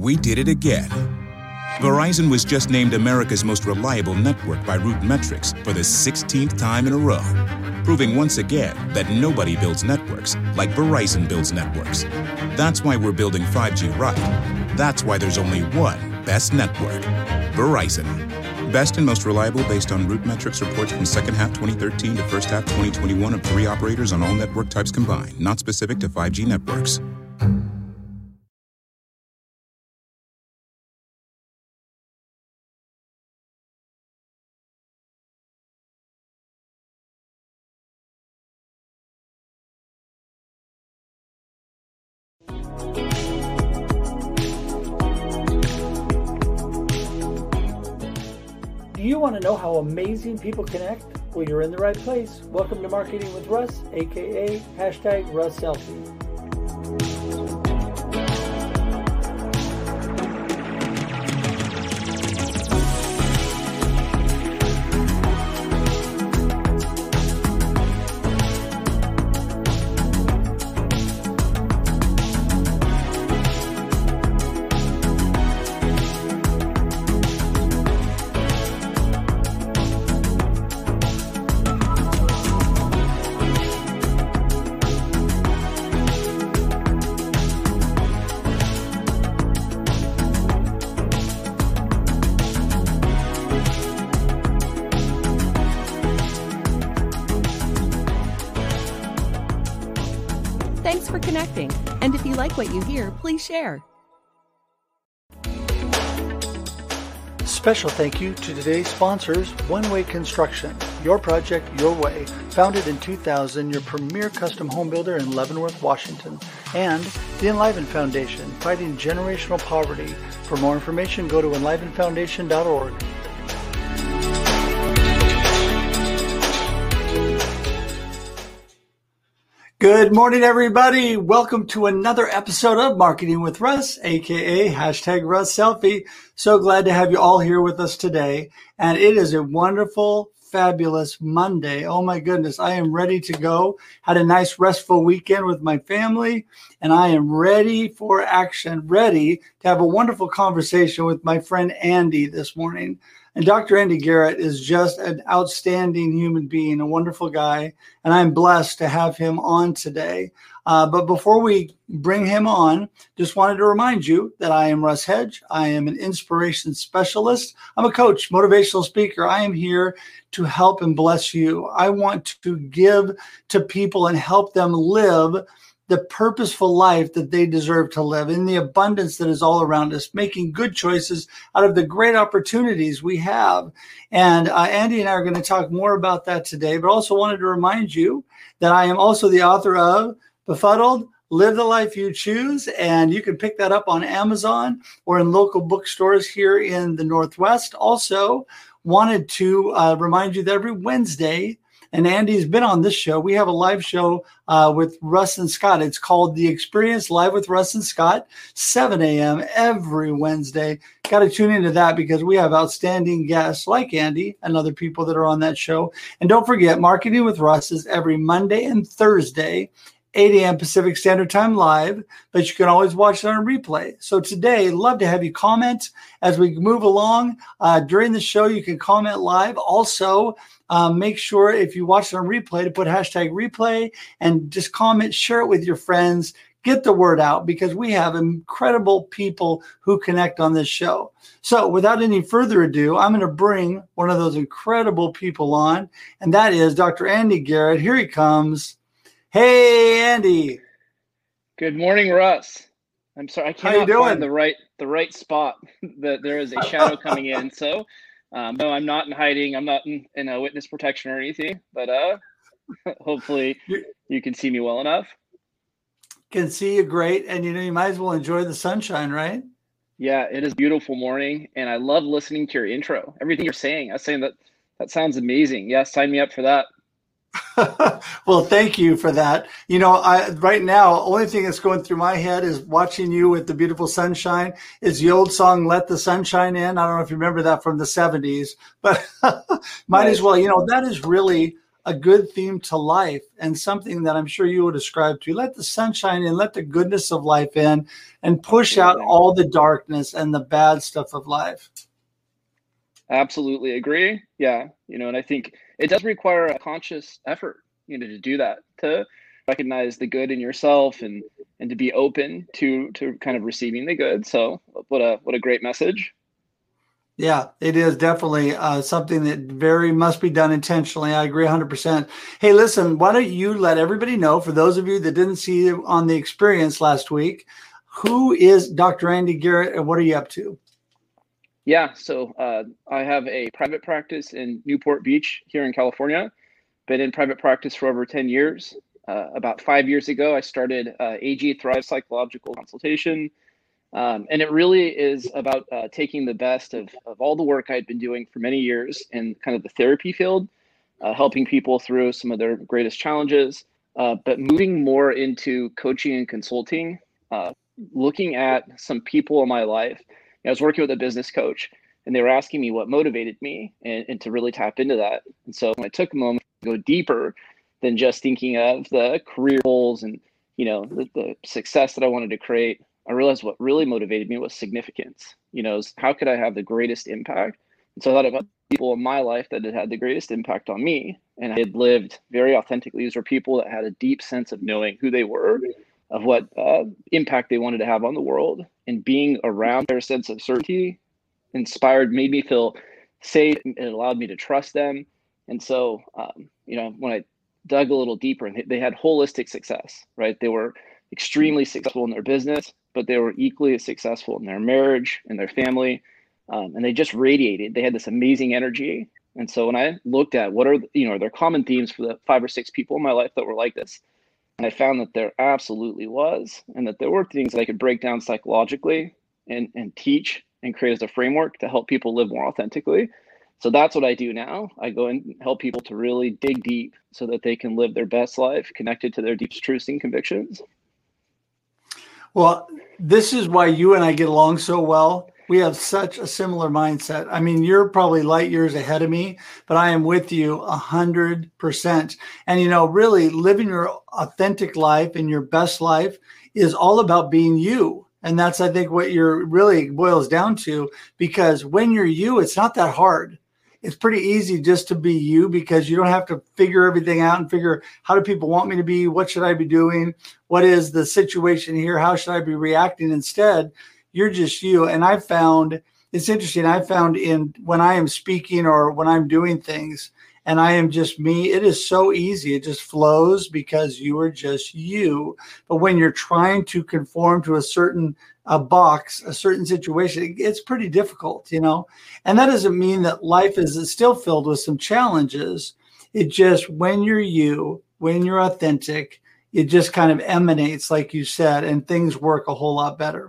we did it again. Verizon was just named America's most reliable network by RootMetrics for the 16th time in a row, proving once again that nobody builds networks like Verizon builds networks. That's why we're building 5G right. That's why there's only one best network, Verizon. Best and most reliable based on RootMetrics reports from second half 2013 to first half 2021 of 3 operators on all network types combined, not specific to 5G networks. Do you want to know how amazing people connect? Well, you're in the right place. Welcome to Marketing with Russ, aka #RussSelfie. Thanks for connecting. And if you like what you hear, please share. Special thank you to today's sponsors, One Way Construction, your project, your way. Founded in 2000, your premier custom home builder in Leavenworth, Washington. And the Enliven Foundation, fighting generational poverty. For more information, go to enlivenfoundation.org. Good morning, everybody. Welcome to another episode of Marketing with Russ, aka #RussSelfie. So glad to have you all here with us today. And it is a wonderful, fabulous Monday. Oh my goodness, I am ready to go. Had a nice restful weekend with my family, and I am ready for action, ready to have a wonderful conversation with my friend Andy this morning. And Dr. Andy Garrett is just an outstanding human being, a wonderful guy, and I'm blessed to have him on today. But before we bring him on, just wanted to remind you that I am Russ Hedge. I am an inspiration specialist. I'm a coach, motivational speaker. I am here to help and bless you. I want to give to people and help them live the purposeful life that they deserve to live in the abundance that is all around us, making good choices out of the great opportunities we have. And Andy and I are going to talk more about that today, but also wanted to remind you that I am also the author of Befuddled, Live the Life You Choose. And you can pick that up on Amazon or in local bookstores here in the Northwest. Also wanted to remind you that every Wednesday, and Andy's been on this show, we have a live show with Russ and Scott. It's called The Experience Live with Russ and Scott, 7 a.m. every Wednesday. Got to tune into that because we have outstanding guests like Andy and other people that are on that show. And don't forget, Marketing with Russ is every Monday and Thursday, 8 a.m. Pacific Standard Time live, but you can always watch it on replay. So today, love to have you comment as we move along. During the show, you can comment live. Also, make sure if you watch it on replay to put #replay and just comment, share it with your friends, get the word out because we have incredible people who connect on this show. So without any further ado, I'm going to bring one of those incredible people on, and that is Dr. Andy Garrett. Here he comes. Hey, Andy. Good morning, Russ. I'm sorry, I cannot find the right spot. That there is a shadow coming in. So, no, I'm not in hiding. I'm not in a witness protection or anything. But hopefully, you can see me well enough. Can see you great, and you might as well enjoy the sunshine, right? Yeah, it is a beautiful morning, and I love listening to your intro. Everything you're saying, I was saying that sounds amazing. Yeah, sign me up for that. Well, thank you for that. Right now, only thing that's going through my head is watching you with the beautiful sunshine is the old song, Let the Sunshine In. I don't know if you remember that from the 70s, but might as well. That is really a good theme to life and something that I'm sure you would ascribe to. Let the sunshine in, let the goodness of life in, and push out all the darkness and the bad stuff of life. Absolutely agree. Yeah. And I think it does require a conscious effort, to do that, to recognize the good in yourself and to be open to kind of receiving the good. So what a great message. Yeah, it is definitely something that must be done intentionally. I agree 100%. Hey, listen, why don't you let everybody know, for those of you that didn't see you on the experience last week, who is Dr. Andy Garrett and what are you up to? Yeah, so I have a private practice in Newport Beach here in California. Been in private practice for over 10 years. About 5 years ago, I started AG Thrive Psychological Consultation. And it really is about taking the best of all the work I'd been doing for many years in kind of the therapy field, helping people through some of their greatest challenges, but moving more into coaching and consulting, looking at some people in my life. I was working with a business coach and they were asking me what motivated me and to really tap into that. And so I took a moment to go deeper than just thinking of the career goals and, the success that I wanted to create. I realized what really motivated me was significance. How could I have the greatest impact? And so I thought about people in my life that had the greatest impact on me. And I had lived very authentically. These were people that had a deep sense of knowing who they were, of what impact they wanted to have on the world. And being around their sense of certainty made me feel safe. It allowed me to trust them. And so, when I dug a little deeper, and they had holistic success, right? They were extremely successful in their business, but they were equally as successful in their marriage and their family. And they just radiated. They had this amazing energy. And so when I looked at what are their common themes for the 5 or 6 people in my life that were like this, and I found that there absolutely was, and that there were things that I could break down psychologically and teach and create as a framework to help people live more authentically. So that's what I do now. I go and help people to really dig deep so that they can live their best life connected to their deepest truths and convictions. Well, this is why you and I get along so well. We have such a similar mindset. I mean, you're probably light years ahead of me, but I am with you 100%. And, really living your authentic life and your best life is all about being you. And that's, I think, what you're really boils down to, because when you're you, it's not that hard. It's pretty easy just to be you because you don't have to figure everything out and figure how do people want me to be? What should I be doing? What is the situation here? How should I be reacting? Instead, you're just you. And I found it's interesting. I found when I am speaking or when I'm doing things and I am just me, it is so easy. It just flows because you are just you. But when you're trying to conform to a certain box, a certain situation, it's pretty difficult, and that doesn't mean that life is still filled with some challenges. It just, when you're you, when you're authentic, it just kind of emanates, like you said, and things work a whole lot better.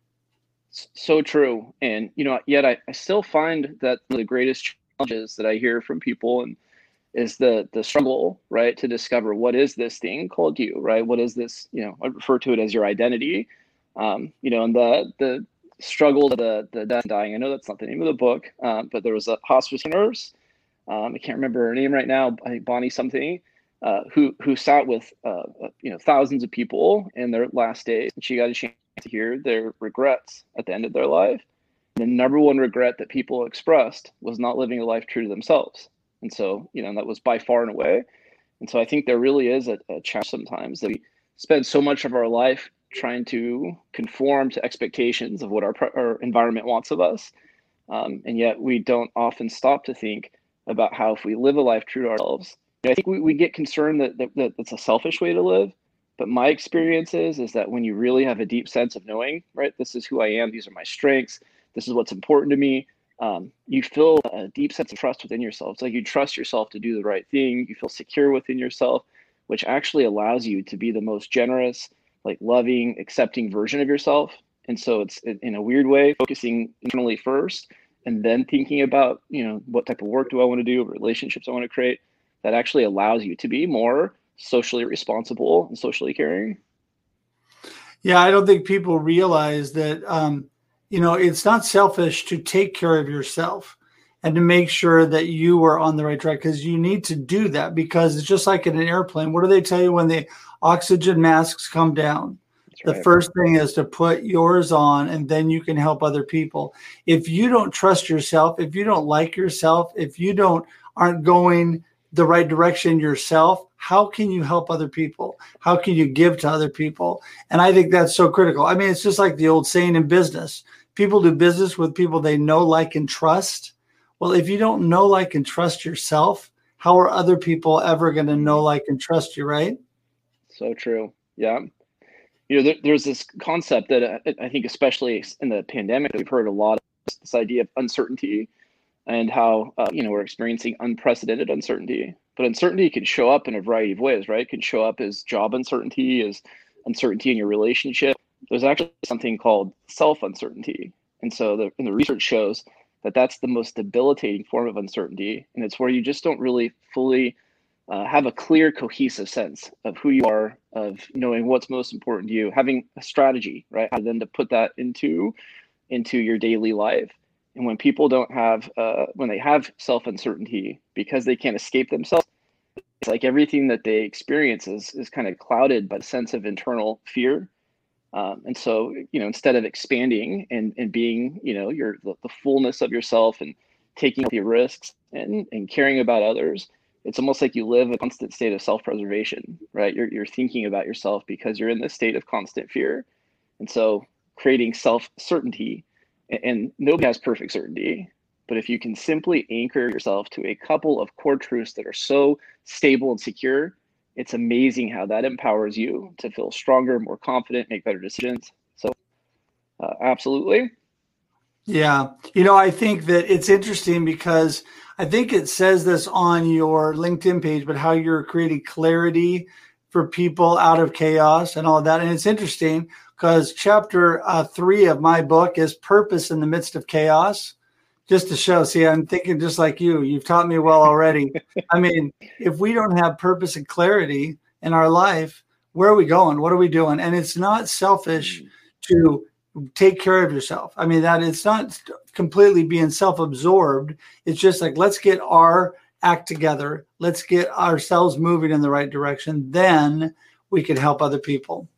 So true. And, yet I still find that the greatest challenges that I hear from people is the struggle, right, to discover what is this thing called you, right? What is this, I refer to it as your identity. And the struggle to the death and dying. I know that's not the name of the book, but there was a hospice nurse. I can't remember her name right now. I think Bonnie something, who sat with thousands of people in their last days, and she got a chance to hear their regrets at the end of their life. And the number one regret that people expressed was not living a life true to themselves. And so, that was by far and away. And so I think there really is a challenge sometimes that we spend so much of our life trying to conform to expectations of what our environment wants of us. And yet we don't often stop to think about how if we live a life true to ourselves, I think we get concerned that it's a selfish way to live. But my experience is that when you really have a deep sense of knowing, right, this is who I am, these are my strengths, this is what's important to me, you feel a deep sense of trust within yourself. It's like you trust yourself to do the right thing. You feel secure within yourself, which actually allows you to be the most generous, like loving, accepting version of yourself. And so it's, in a weird way, focusing internally first and then thinking about, what type of work do I want to do, relationships I want to create, that actually allows you to be more socially responsible and socially caring. Yeah, I don't think people realize that, it's not selfish to take care of yourself. and to make sure that you are on the right track, because you need to do that, because it's just like in an airplane. What do they tell you when the oxygen masks come down? The first thing is to put yours on, and then you can help other people. If you don't trust yourself, if you don't like yourself, if you aren't going the right direction yourself, how can you help other people? How can you give to other people? And I think that's so critical. I mean, it's just like the old saying in business. People do business with people they know, like, and trust. Well, if you don't know, like, and trust yourself, how are other people ever going to know, like, and trust you, right? So true. Yeah. There's this concept that I think, especially in the pandemic, we've heard a lot of this idea of uncertainty, and how, we're experiencing unprecedented uncertainty. But uncertainty can show up in a variety of ways, right? It can show up as job uncertainty, as uncertainty in your relationship. There's actually something called self-uncertainty. And so the research shows that that's the most debilitating form of uncertainty. And it's where you just don't really fully have a clear, cohesive sense of who you are, of knowing what's most important to you, having a strategy, right? And then to put that into your daily life. And when people don't have, when they have self-uncertainty, because they can't escape themselves, it's like everything that they experience is kind of clouded by the sense of internal fear. And so, instead of expanding and being, the fullness of yourself and taking the risks and caring about others, it's almost like you live a constant state of self-preservation, right? You're thinking about yourself because you're in this state of constant fear. And so creating self-certainty, and nobody has perfect certainty, but if you can simply anchor yourself to a couple of core truths that are so stable and secure, it's amazing how that empowers you to feel stronger, more confident, make better decisions. So absolutely. Yeah. I think that it's interesting, because I think it says this on your LinkedIn page, but how you're creating clarity for people out of chaos and all of that. And it's interesting because chapter 3 of my book is Purpose in the Midst of Chaos. Just to show, see, I'm thinking just like you. You've taught me well already. I mean, if we don't have purpose and clarity in our life, where are we going? What are we doing? And it's not selfish to take care of yourself. I mean, that it's not completely being self-absorbed. It's just like, let's get our act together. Let's get ourselves moving in the right direction. Then we can help other people.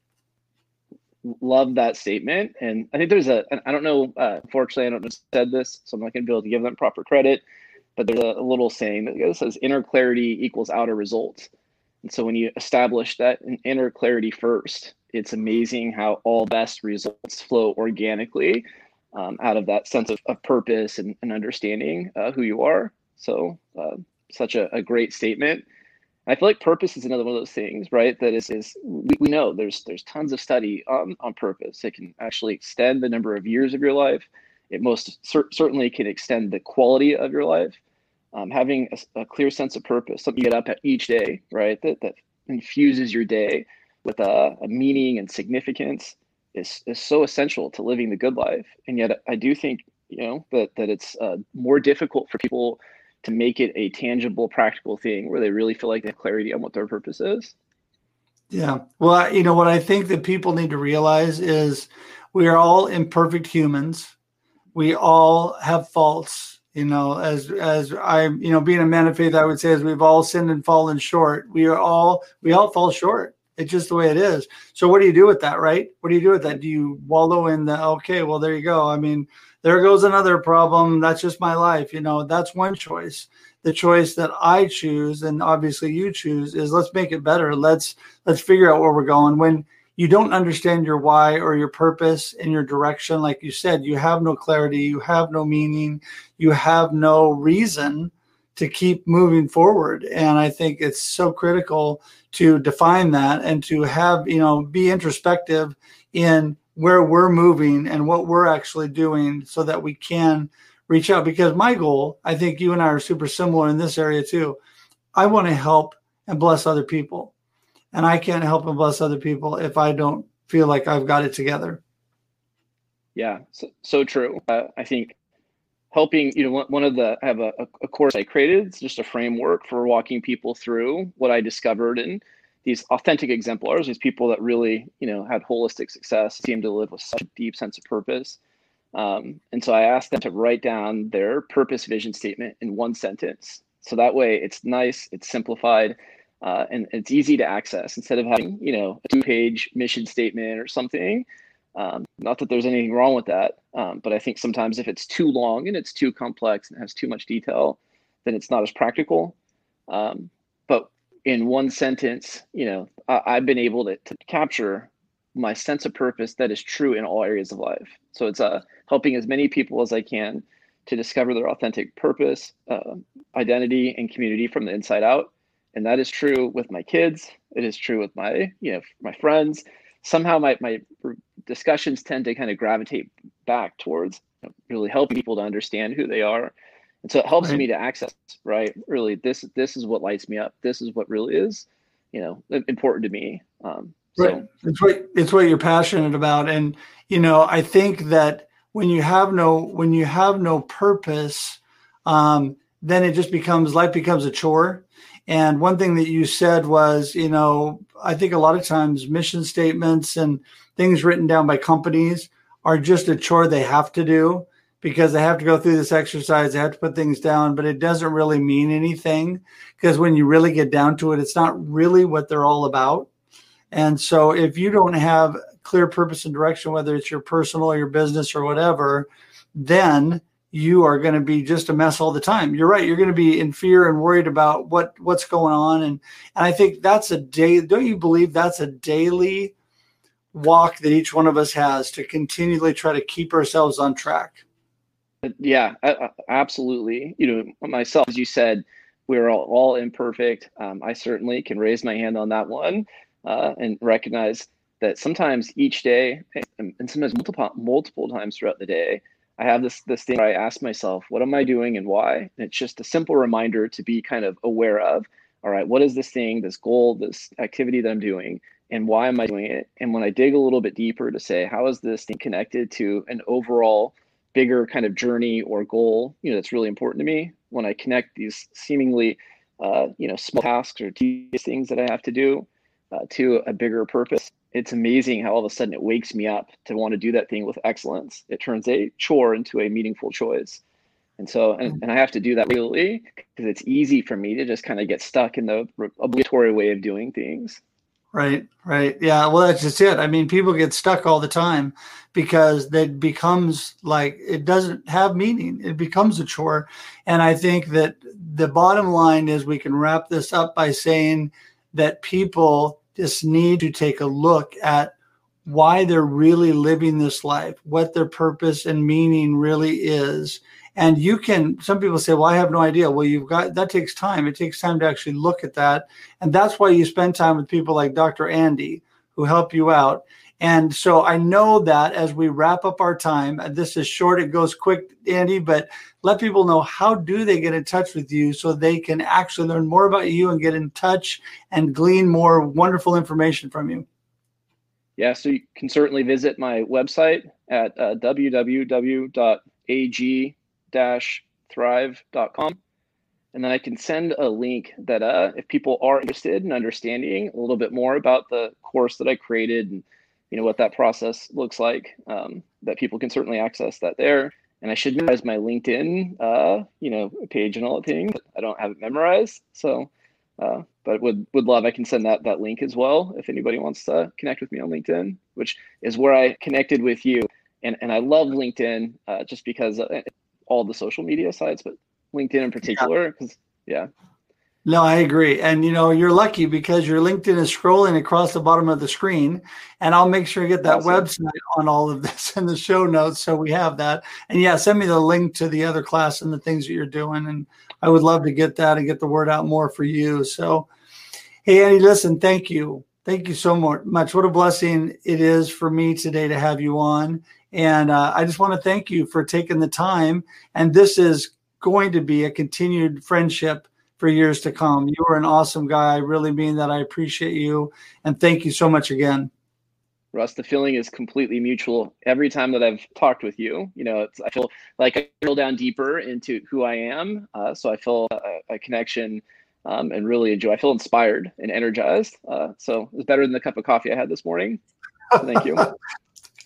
Love that statement. And I think there's I don't know, unfortunately, I don't know who said this, so I'm not going to be able to give them proper credit, but there's a little saying that says inner clarity equals outer results. And so when you establish that inner clarity first, it's amazing how all best results flow organically out of that sense of purpose and understanding who you are. So such a great statement. I feel like purpose is another one of those things, right? That we know there's tons of study on purpose. It can actually extend the number of years of your life. It most certainly can extend the quality of your life. Having a clear sense of purpose, something you get up at each day, right? That infuses your day with a meaning and significance is so essential to living the good life. And yet I do think, that it's more difficult for people to make it a tangible, practical thing where they really feel like they have clarity on what their purpose is. Yeah. Well, what I think that people need to realize is we are all imperfect humans. We all have faults, as I'm, being a man of faith, I would say, as we've all sinned and fallen short. We all fall short. It's just the way it is. So what do you do with that, right? What do you do with that? Do you wallow in okay, well, there you go. I mean, there goes another problem. That's just my life. That's one choice. The choice that I choose, and obviously you choose, is let's make it better. Let's figure out where we're going. When you don't understand your why or your purpose and your direction, like you said, you have no clarity, you have no meaning, you have no reason to keep moving forward. And I think it's so critical to define that and to have, be introspective in where we're moving and what we're actually doing so that we can reach out. Because my goal, I think you and I are super similar in this area too. I want to help and bless other people. And I can't help and bless other people if I don't feel like I've got it together. Yeah, so true. I think helping, I have a course I created. It's just a framework for walking people through what I discovered in these authentic exemplars, these people that really, had holistic success, seem to live with such a deep sense of purpose. And so I asked them to write down their purpose vision statement in one sentence. So that way it's nice, it's simplified, and it's easy to access instead of having, a 2-page mission statement or something. Not that there's anything wrong with that, but I think sometimes if it's too long and it's too complex and has too much detail, then it's not as practical. But in one sentence, I've been able to capture my sense of purpose that is true in all areas of life. So it's helping as many people as I can to discover their authentic purpose, identity, and community from the inside out. And that is true with my kids. It is true with my friends. Somehow my discussions tend to kind of gravitate back towards really helping people to understand who they are. And so it helps me to access, right? Really, this is what lights me up. This is what really is, important to me. Right. It's what you're passionate about. And, I think that when you have no purpose, then it just life becomes a chore. And one thing that you said was, I think a lot of times mission statements and things written down by companies are just a chore they have to do because they have to go through this exercise. They have to put things down, but it doesn't really mean anything because when you really get down to it, it's not really what they're all about. And so if you don't have clear purpose and direction, whether it's your personal or your business or whatever, then you are going to be just a mess all the time. You're right. You're going to be in fear and worried about what's going on. And I think that's don't you believe that's a daily walk that each one of us has to continually try to keep ourselves on track? Yeah, absolutely. Myself, as you said, we're all imperfect. I certainly can raise my hand on that one and recognize that sometimes each day and sometimes multiple times throughout the day, I have this thing where I ask myself, what am I doing and why? And it's just a simple reminder to be kind of aware of, all right, what is this thing, this goal, this activity that I'm doing, and why am I doing it? And when I dig a little bit deeper to say, how is this thing connected to an overall bigger kind of journey or goal, that's really important to me, when I connect these seemingly, small tasks or tedious things that I have to do to a bigger purpose, it's amazing how all of a sudden it wakes me up to want to do that thing with excellence. It turns a chore into a meaningful choice. And so, and I have to do that regularly because it's easy for me to just kind of get stuck in the obligatory way of doing things. Right. Yeah. Well, that's just it. I mean, people get stuck all the time because that becomes like, it doesn't have meaning. It becomes a chore. And I think that the bottom line is we can wrap this up by saying that people just need to take a look at why they're really living this life, what their purpose and meaning really is. And some people say, well, I have no idea. Well, that takes time. It takes time to actually look at that. And that's why you spend time with people like Dr. Andy, who help you out. And so I know that as we wrap up our time, this is short, it goes quick, Andy, but let people know, how do they get in touch with you so they can actually learn more about you and get in touch and glean more wonderful information from you? Yeah, so you can certainly visit my website at www.ag-thrive.com. And then I can send a link that if people are interested in understanding a little bit more about the course that I created and what that process looks like, that people can certainly access that there. And I should memorize my LinkedIn, page and all the things. I don't have it memorized. So, but would love, I can send that link as well if anybody wants to connect with me on LinkedIn, which is where I connected with you. And I love LinkedIn just because all the social media sites, but LinkedIn in particular, because No, I agree. And, you're lucky because your LinkedIn is scrolling across the bottom of the screen, and I'll make sure to get that website on all of this in the show notes. So we have that. And send me the link to the other class and the things that you're doing. And I would love to get that and get the word out more for you. So, hey, Andy, listen, thank you. Thank you so much. What a blessing it is for me today to have you on. And I just want to thank you for taking the time. And this is going to be a continued friendship for years to come. You are an awesome guy. I really mean that. I appreciate you. And thank you so much again. Russ, the feeling is completely mutual. Every time that I've talked with you, I feel like I drill down deeper into who I am. So I feel a connection and really enjoy. I feel inspired and energized. So it was better than the cup of coffee I had this morning. So thank you.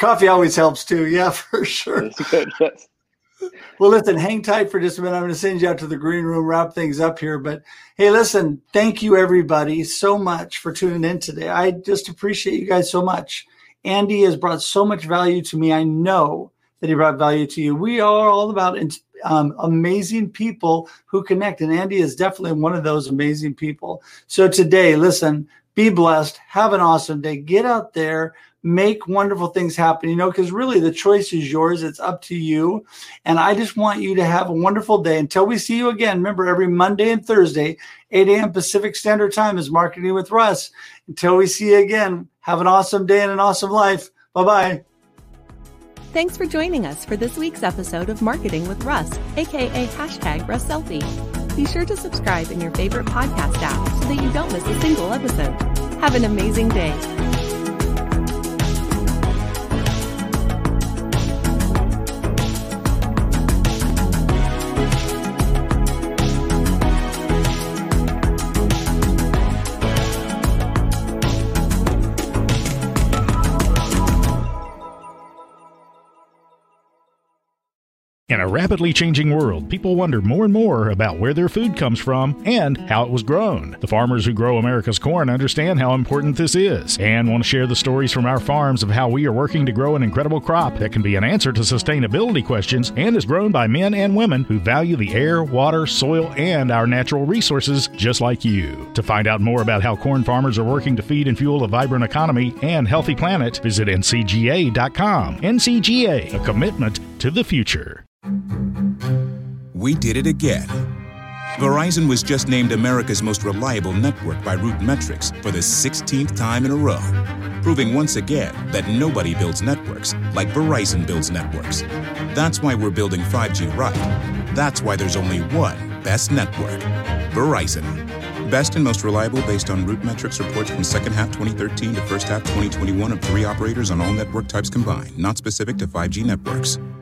Coffee always helps too. Yeah, for sure. That's good. Yes. Well, listen, hang tight for just a minute. I'm going to send you out to the green room, wrap things up here. But hey, listen, thank you everybody so much for tuning in today. I just appreciate you guys so much. Andy has brought so much value to me. I know that he brought value to you. We are all about amazing people who connect. And Andy is definitely one of those amazing people. So today, listen, be blessed. Have an awesome day. Get out there. Make wonderful things happen, because really the choice is yours. It's up to you. And I just want you to have a wonderful day. Until we see you again, remember every Monday and Thursday, 8 a.m. Pacific Standard Time is Marketing with Russ. Until we see you again, have an awesome day and an awesome life. Bye-bye. Thanks for joining us for this week's episode of Marketing with Russ, aka #RussSelfie. Be sure to subscribe in your favorite podcast app so that you don't miss a single episode. Have an amazing day. In a rapidly changing world, people wonder more and more about where their food comes from and how it was grown. The farmers who grow America's corn understand how important this is and want to share the stories from our farms of how we are working to grow an incredible crop that can be an answer to sustainability questions and is grown by men and women who value the air, water, soil, and our natural resources just like you. To find out more about how corn farmers are working to feed and fuel a vibrant economy and healthy planet, visit ncga.com. NCGA, a commitment to the future. We did it again. Verizon was just named America's most reliable network by RootMetrics for the 16th time in a row, proving once again that nobody builds networks like Verizon builds networks. That's why we're building 5G right. That's why there's only one best network, Verizon. Best and most reliable based on RootMetrics reports from second half 2013 to first half 2021 of 3 operators on all network types combined, not specific to 5G networks.